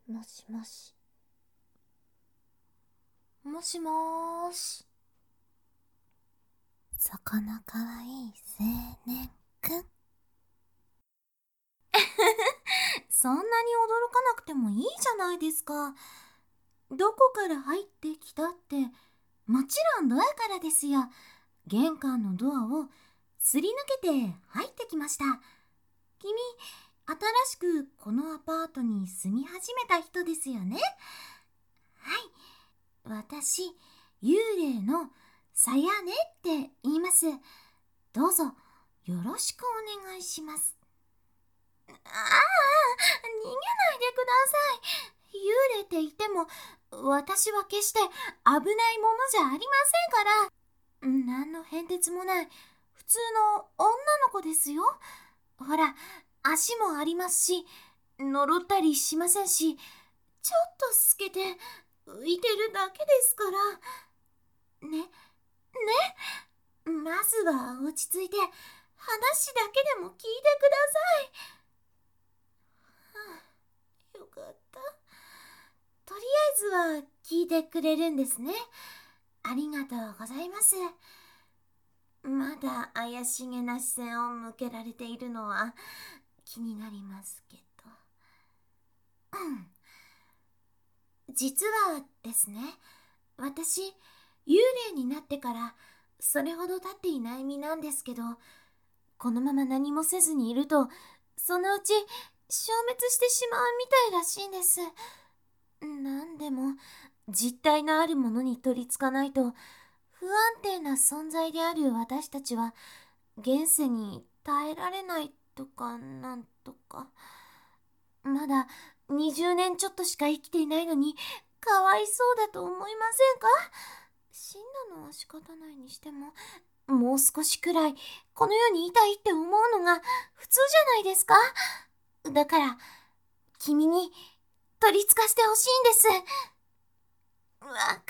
もしもし。もしもーし。そこのかわいい青年くん。そんなに驚かなくてもいいじゃないですか。どこから入ってきたって、もちろんドアからですよ。玄関のドアをすり抜けて入ってきました。君、新しくこのアパートに住み始めた人ですよね。はい。私、幽霊のさやねって言います。どうぞよろしくお願いします。逃げないでください。幽霊って言っても、私は決して危ないものじゃありませんから。何の変哲もない普通の女の子ですよ。ほら、足もありますし、呪ったりしませんし、ちょっと透けて浮いてるだけですから。ね、まずは落ち着いて話だけでも聞いてください。よかった。とりあえずは聞いてくれるんですね。ありがとうございます。まだ怪しげな視線を向けられているのは気になりますけど。実はですね、私、幽霊になってからそれほど経っていない身なんですけど、このまま何もせずにいると、そのうち消滅してしまうみたいらしいんです。なんでも、実体のあるものに取りつかないと、不安定な存在である私たちは、現世に耐えられないとかなんとか。まだ20年ちょっとしか生きていないのに、かわいそうだと思いませんか？死んだのは仕方ないにしても、もう少しくらいこの世にいたいって思うのが普通じゃないですか。だから君に取り付かせてほしいんです。わかります。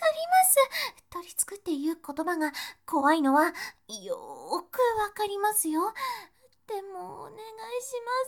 取り付くっていう言葉が怖いのはよーくわかりますよ。でもお願いします。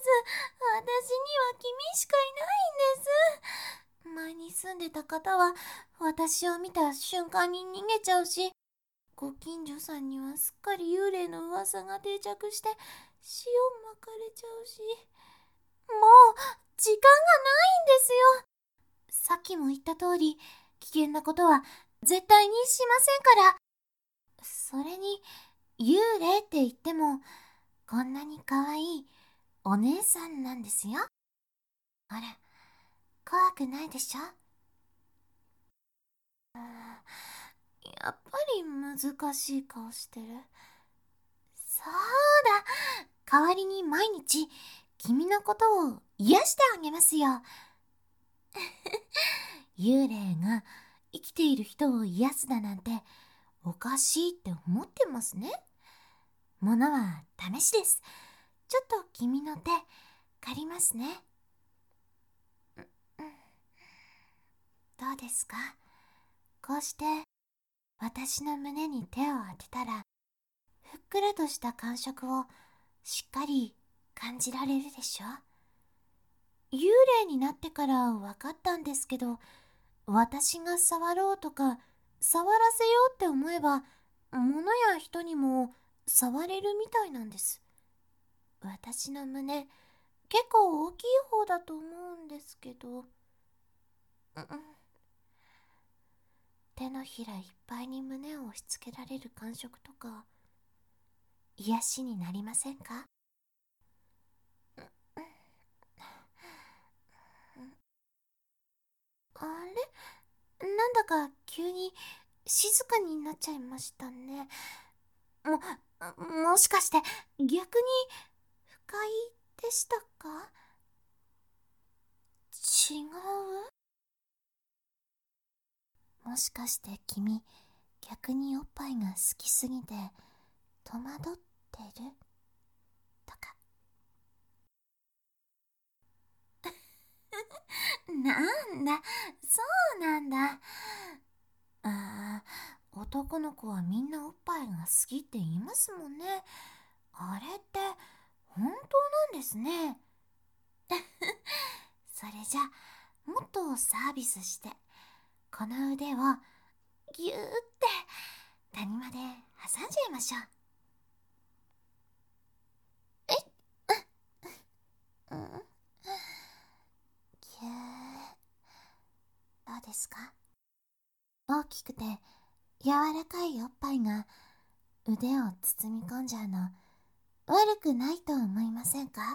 私には君しかいないんです。前に住んでた方は私を見た瞬間に逃げちゃうし、ご近所さんにはすっかり幽霊の噂が定着して塩まかれちゃうし、もう時間がないんですよ。さっきも言った通り、危険なことは絶対にしませんから。それに幽霊って言ってもこんなに可愛いお姉さんなんですよ。ほら、怖くないでしょ。やっぱり難しい顔してる。そうだ、代わりに毎日君のことを癒してあげますよ。幽霊が生きている人を癒すだなんておかしいって思ってますね。ものは試しです。ちょっと君の手借りますね。どうですか？こうして私の胸に手を当てたら、ふっくらとした感触をしっかり感じられるでしょ。幽霊になってから分かったんですけど、私が触ろうとか触らせようって思えば、物や人にも触れるみたいなんです。私の胸、結構大きい方だと思うんですけど、手のひらいっぱいに胸を押し付けられる感触とか、癒しになりませんか？あれ、なんだか急に静かになっちゃいましたね。もしかして逆に不快でしたか？違う？もしかして君、逆におっぱいが好きすぎて戸惑ってるとか。なんだ、そうなんだ。男の子はみんなおっぱいが好きって言いますもんね。あれって本当なんですね。それじゃもっとサービスして、この腕をぎゅーって谷間で挟んじゃいましょう。うん、ぎゅー。どうですか？大きくて柔らかいおっぱいが腕を包み込んじゃうの悪くないと思いませんか？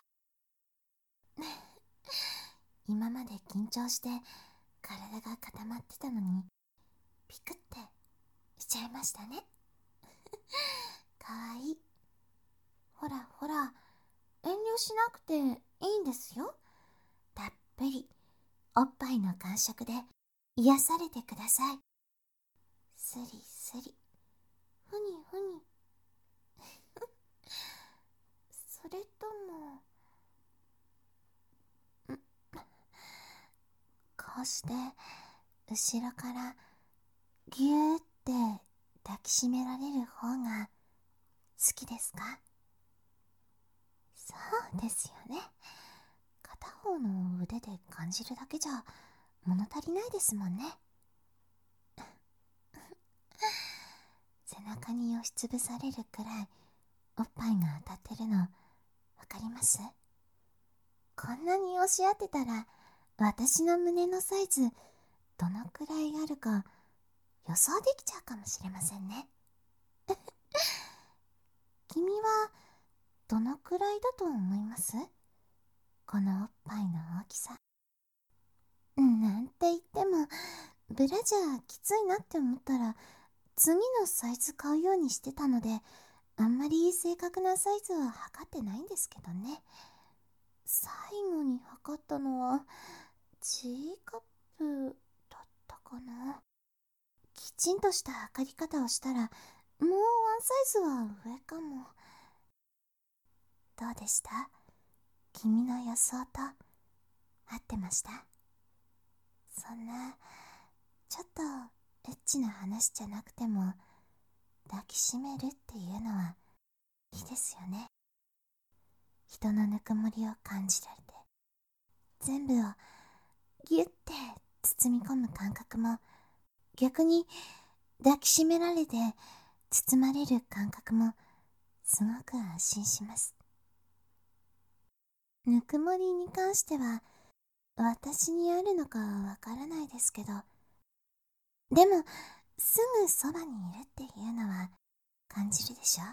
今まで緊張して体が固まってたのにピクってしちゃいましたね。かわいい。ほらほら、遠慮しなくていいんですよ。たっぷりおっぱいの感触で癒されてください。スリスリ、ふにふに。それとも、こうして後ろからぎゅーって抱きしめられる方が好きですか？そうですよね。片方の腕で感じるだけじゃ物足りないですもんね。背中に押しつぶされるくらいおっぱいが当たってるのわかります？こんなに押し当てたら私の胸のサイズどのくらいあるか予想できちゃうかもしれませんね。君はどのくらいだと思います？このおっぱいの大きさ。なんて言ってもブラジャーきついなって思ったら次のサイズ買うようにしてたので、あんまり正確なサイズは測ってないんですけどね。最後に測ったのは G カップだったかな。きちんとした測り方をしたらもうワンサイズは上かも。どうでした？君の予想と合ってました？そんなちょっとエッチな話じゃなくても抱きしめるっていうのはいいですよね。人のぬくもりを感じられて全部をギュッて包み込む感覚も、逆に抱きしめられて包まれる感覚もすごく安心します。ぬくもりに関しては私にあるのかわからないですけど、でもすぐそばにいるっていうのは感じるでしょ。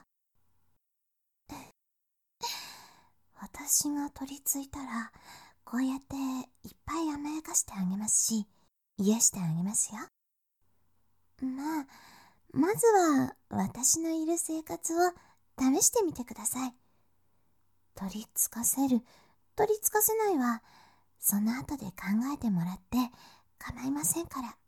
私が取り付いたらこうやっていっぱい甘やかしてあげますし、癒してあげますよ。まずは私のいる生活を試してみてください。取り付かせる、取り付かせないはその後で考えてもらって構いませんから。